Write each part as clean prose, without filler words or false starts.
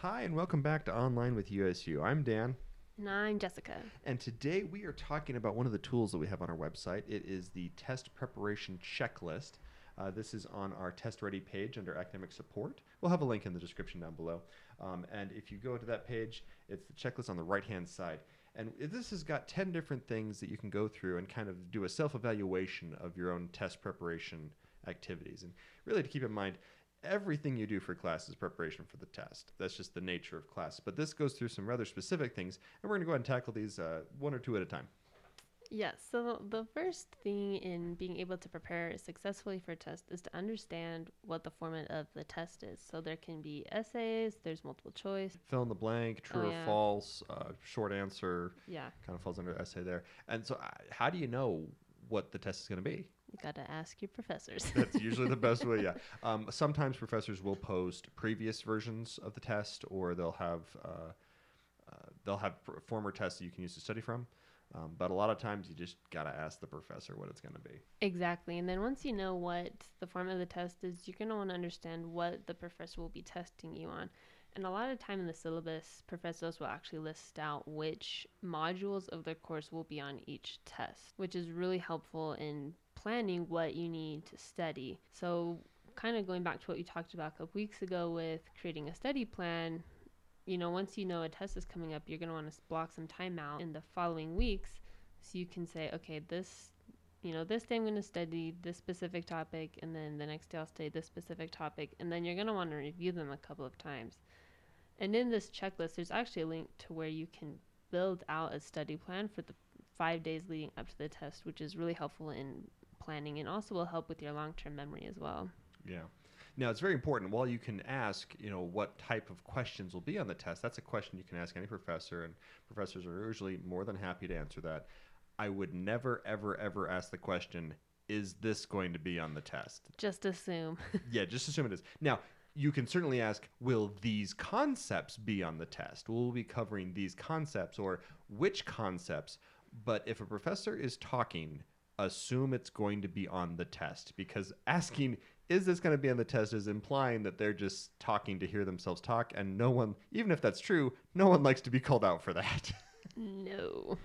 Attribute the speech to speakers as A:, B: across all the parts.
A: Hi, and welcome back to Online with USU. I'm Dan,
B: And I'm Jessica.
A: and today we are talking about one of the tools that we have on our website. It is the test preparation checklist. This is on our test ready page under academic support. We'll have a link in the description down below. And if you go to that page, it's the checklist on the right hand side. And this has got 10 different things that you can go through and kind of do a self evaluation of your own test preparation activities. And really, to keep in mind, everything you do for class is preparation for the test. That's just the nature of class. But this goes through some rather specific things, and we're going to go ahead and tackle these one or two at a time.
B: Yes, so the first thing in being able to prepare successfully for a test is to understand what the format of the test is. So there can be essays, there's multiple choice.
A: Fill in the blank, true
B: Oh,
A: or
B: yeah.
A: false, short answer,
B: Yeah,
A: kind of falls under essay there. And so, how do you know what the test is going to be?
B: you got to ask your professors.
A: That's usually the best way, yeah. Sometimes professors will post previous versions of the test, or they'll have former tests that you can use to study from. But a lot of times you just got to ask the professor what it's going to be.
B: Exactly. And then once you know what the format of the test is, you're going to want to understand what the professor will be testing you on. And a lot of time in the syllabus, professors will actually list out which modules of the course will be on each test, which is really helpful in planning what you need to study. So kind of going back to what you talked about a couple weeks ago with creating a study plan, once you know a test is coming up, you're going to want to block some time out in the following weeks so you can say, okay, this day I'm going to study this specific topic, and then the next day I'll study this specific topic, and then you're going to want to review them a couple of times. And in this checklist, there's actually a link to where you can build out a study plan for the 5 days leading up to the test, which is really helpful in planning and also will help with your long-term memory as well.
A: Yeah. Now, it's very important. While you can ask, what type of questions will be on the test, that's a question you can ask any professor, and professors are usually more than happy to answer that. I would never, ever, ever ask the question, is this going to be on the test?
B: Just assume.
A: Yeah, just assume it is. Now, you can certainly ask, will these concepts be on the test? Will we be covering these concepts, or which concepts? But if a professor is talking, assume it's going to be on the test, because asking, is this going to be on the test, is implying that they're just talking to hear themselves talk, and no one, even if that's true, no one likes to be called out for that.
B: No.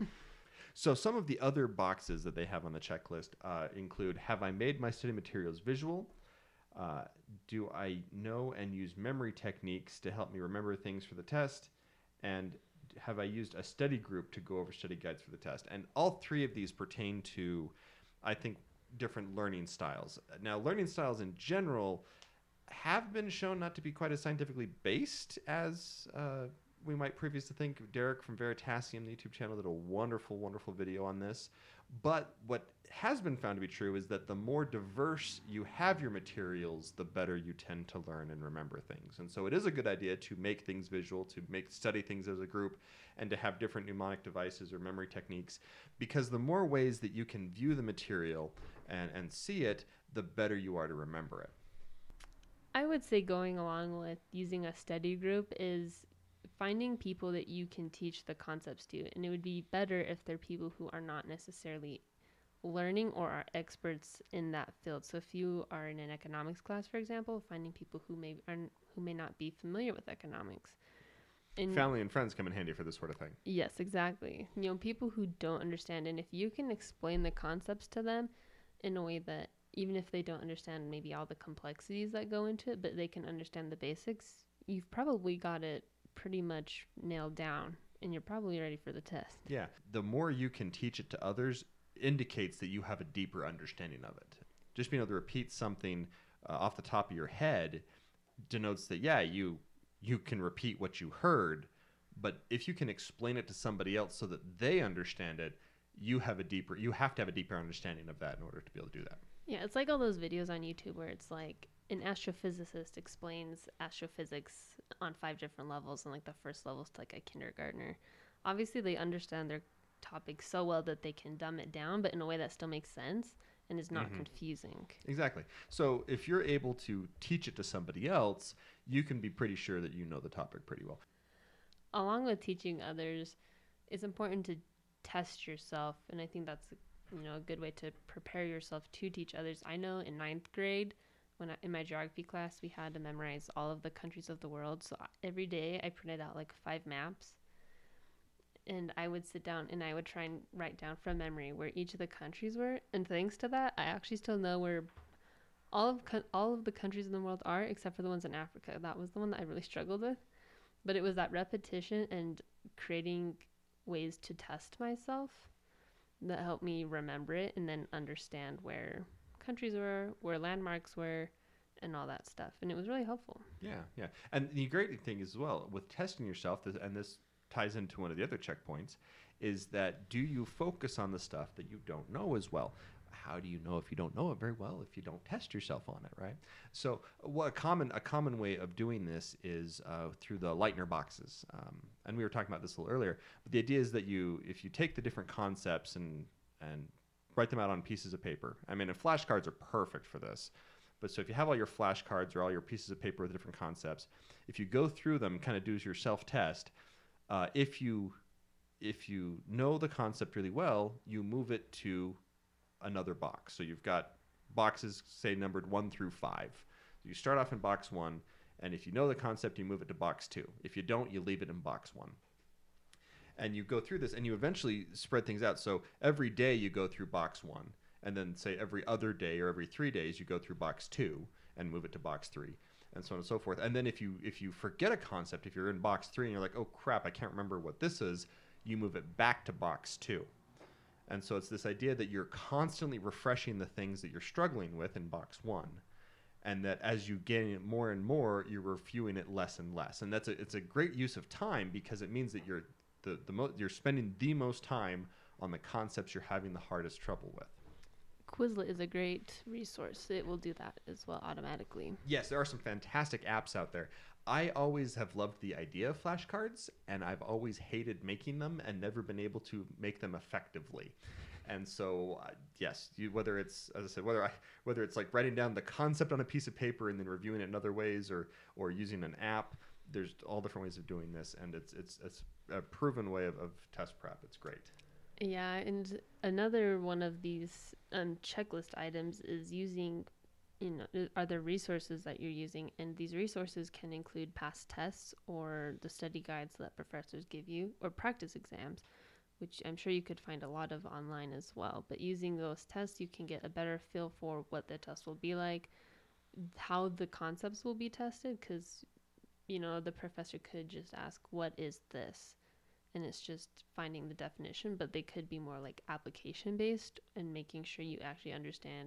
A: So some of the other boxes that they have on the checklist include, have I made my study materials visual? Do I know and use memory techniques to help me remember things for the test? And have I used a study group to go over study guides for the test? And all three of these pertain to, I think, different learning styles. Now, learning styles in general have been shown not to be quite as scientifically based as we might previously think. Derek from Veritasium, the YouTube channel, did a wonderful, wonderful video on this. But what has been found to be true is that the more diverse you have your materials, the better you tend to learn and remember things. And so it is a good idea to make things visual, to study things as a group, and to have different mnemonic devices or memory techniques, because the more ways that you can view the material and see it, the better you are to remember it.
B: I would say going along with using a study group is finding people that you can teach the concepts to. And it would be better if they're people who are not necessarily learning or are experts in that field. So if you are in an economics class, for example, finding people who may not be familiar with economics.
A: And family and friends come in handy for this sort of thing.
B: Yes, exactly. People who don't understand, and if you can explain the concepts to them in a way that even if they don't understand maybe all the complexities that go into it, but they can understand the basics, you've probably got it pretty much nailed down, and you're probably ready for the test.
A: Yeah. The more you can teach it to others indicates that you have a deeper understanding of it. Just being able to repeat something off the top of your head denotes that, yeah, you can repeat what you heard, but if you can explain it to somebody else so that they understand it, you have to have a deeper understanding of that in order to be able to do that.
B: Yeah, it's like all those videos on YouTube where it's like an astrophysicist explains astrophysics on 5 different levels, and like the first level's to like a kindergartner. Obviously, they understand their topic so well that they can dumb it down, but in a way that still makes sense and is not confusing.
A: Exactly. So if you're able to teach it to somebody else, you can be pretty sure that you know the topic pretty well.
B: Along with teaching others, it's important to test yourself, and I think that's a good way to prepare yourself to teach others. I know in 9th grade, in my geography class, we had to memorize all of the countries of the world. So every day I printed out like 5 maps, and I would sit down and I would try and write down from memory where each of the countries were. And thanks to that, I actually still know where all of the countries in the world are, except for the ones in Africa. That was the one that I really struggled with. But it was that repetition and creating ways to test myself that helped me remember it and then understand where countries were, where landmarks were, and all that stuff. And it was really helpful.
A: Yeah, yeah. And the great thing as well with testing yourself, and this ties into one of the other checkpoints, is that do you focus on the stuff that you don't know as well? How do you know if you don't know it very well if you don't test yourself on it, right? So, a common way of doing this is through the Lightner boxes, and we were talking about this a little earlier. But the idea is that if you take the different concepts and write them out on pieces of paper. I mean, and flashcards are perfect for this. But so if you have all your flashcards or all your pieces of paper with different concepts, if you go through them, kind of do your self-test. If you know the concept really well, you move it to another box. So you've got boxes, say, numbered 1 through 5. You start off in box 1, and if you know the concept, you move it to box 2. If you don't, you leave it in box 1. And you go through this, and you eventually spread things out. So every day you go through box 1, and then say every other day or every 3 days you go through box 2 and move it to box 3, and so on and so forth. And then if you forget a concept, if you're in box 3 and you're like, oh crap, I can't remember what this is, you move it back to box 2. And so it's this idea that you're constantly refreshing the things that you're struggling with in box 1, and that as you gain it more and more, you're reviewing it less and less. And it's a great use of time, because it means that you're spending the most time on the concepts you're having the hardest trouble with.
B: Quizlet is a great resource. It will do that as well automatically.
A: Yes, there are some fantastic apps out there. I always have loved the idea of flashcards, and I've always hated making them and never been able to make them effectively. And so, yes, whether it's, as I said, whether it's like writing down the concept on a piece of paper and then reviewing it in other ways, or using an app, there's all different ways of doing this, and it's a proven way of test prep. It's great.
B: Yeah, and another one of these checklist items is using, are there resources that you're using? And these resources can include past tests or the study guides that professors give you, or practice exams, which I'm sure you could find a lot of online as well. But using those tests, you can get a better feel for what the test will be like, how the concepts will be tested, because, the professor could just ask, what is this? And it's just finding the definition, but they could be more like application based and making sure you actually understand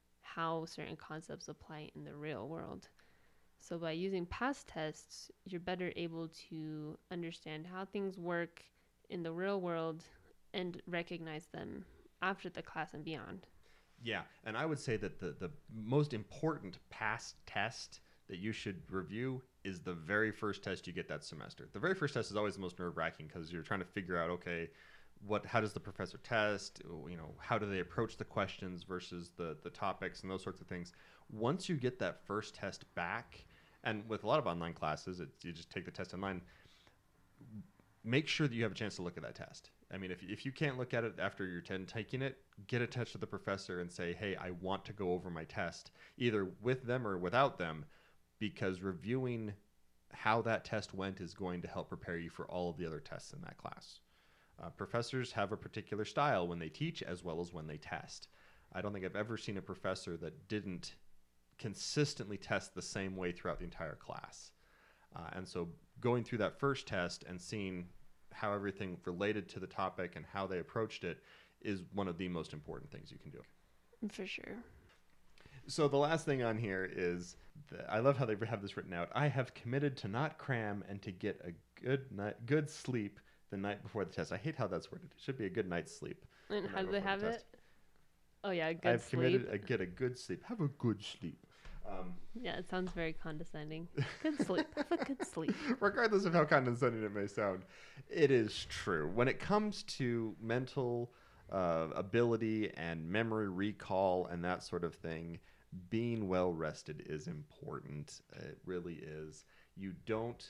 B: how certain concepts apply in the real world. So by using past tests, you're better able to understand how things work in the real world and recognize them after the class and beyond.
A: Yeah, and I would say that the most important past test that you should review is the very first test you get that semester. The very first test is always the most nerve-wracking, because you're trying to figure out, okay, how does the professor test? How do they approach the questions versus the topics and those sorts of things. Once you get that first test back, and with a lot of online classes, you just take the test online, make sure that you have a chance to look at that test. I mean, if you can't look at it after you're taking it, get in touch with the professor and say, hey, I want to go over my test, either with them or without them, because reviewing how that test went is going to help prepare you for all of the other tests in that class. Professors have a particular style when they teach as well as when they test. I don't think I've ever seen a professor that didn't consistently test the same way throughout the entire class. And so going through that first test and seeing how everything related to the topic and how they approached it is one of the most important things you can do.
B: For sure.
A: So the last thing on here is, I love how they have this written out. I have committed to not cram and to get a good sleep the night before the test. I hate how that's worded. It should be a good night's sleep.
B: And how do they have it? Oh yeah, good
A: I've
B: sleep.
A: committed to get a good sleep. Have a good sleep.
B: Yeah, it sounds very condescending. Good sleep. Have a good sleep.
A: Regardless of how condescending it may sound, it is true. When it comes to mental ability and memory recall and that sort of thing, being well rested is important. It really is. You don't,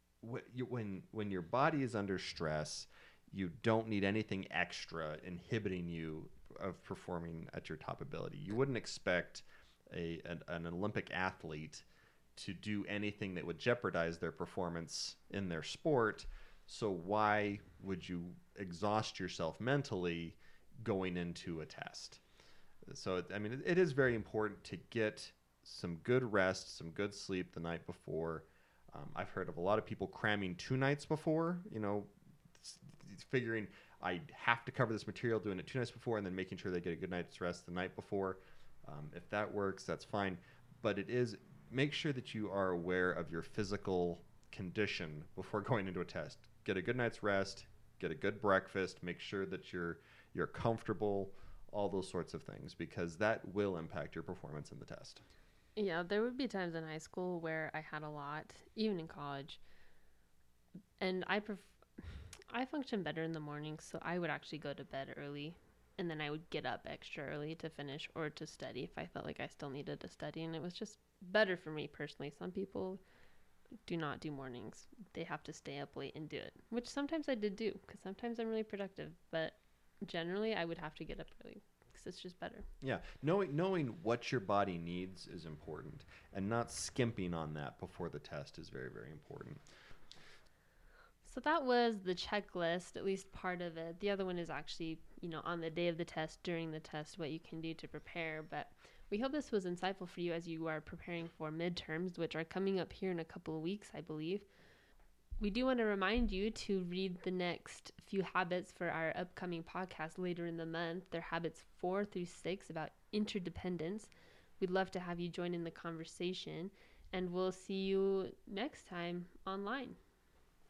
A: when your body is under stress, you don't need anything extra inhibiting you of performing at your top ability. You wouldn't expect an Olympic athlete to do anything that would jeopardize their performance in their sport. So why would you exhaust yourself mentally going into a test? So, I mean, it is very important to get some good rest, some good sleep the night before. I've heard of a lot of people cramming 2 nights before, figuring I have to cover this material, doing it 2 nights before, and then making sure they get a good night's rest the night before. If that works, that's fine. But make sure that you are aware of your physical condition before going into a test. Get a good night's rest, get a good breakfast, make sure that you're comfortable, all those sorts of things, because that will impact your performance in the test.
B: Yeah, there would be times in high school where I had a lot, even in college, and I function better in the morning, so I would actually go to bed early, and then I would get up extra early to finish or to study if I felt like I still needed to study, and it was just better for me personally. Some people do not do mornings. They have to stay up late and do it, which sometimes I did do, because sometimes I'm really productive, but generally I would have to get up early because it's just better.
A: Yeah, knowing what your body needs is important, and not skimping on that before the test is very, very important.
B: So that was the checklist, at least part of it. The other one is actually, on the day of the test, during the test, what you can do to prepare. But we hope this was insightful for you as you are preparing for midterms, which are coming up here in a couple of weeks, I believe. We do want to remind you to read the next few habits for our upcoming podcast later in the month. They're habits 4 through 6 about interdependence. We'd love to have you join in the conversation, and we'll see you next time online.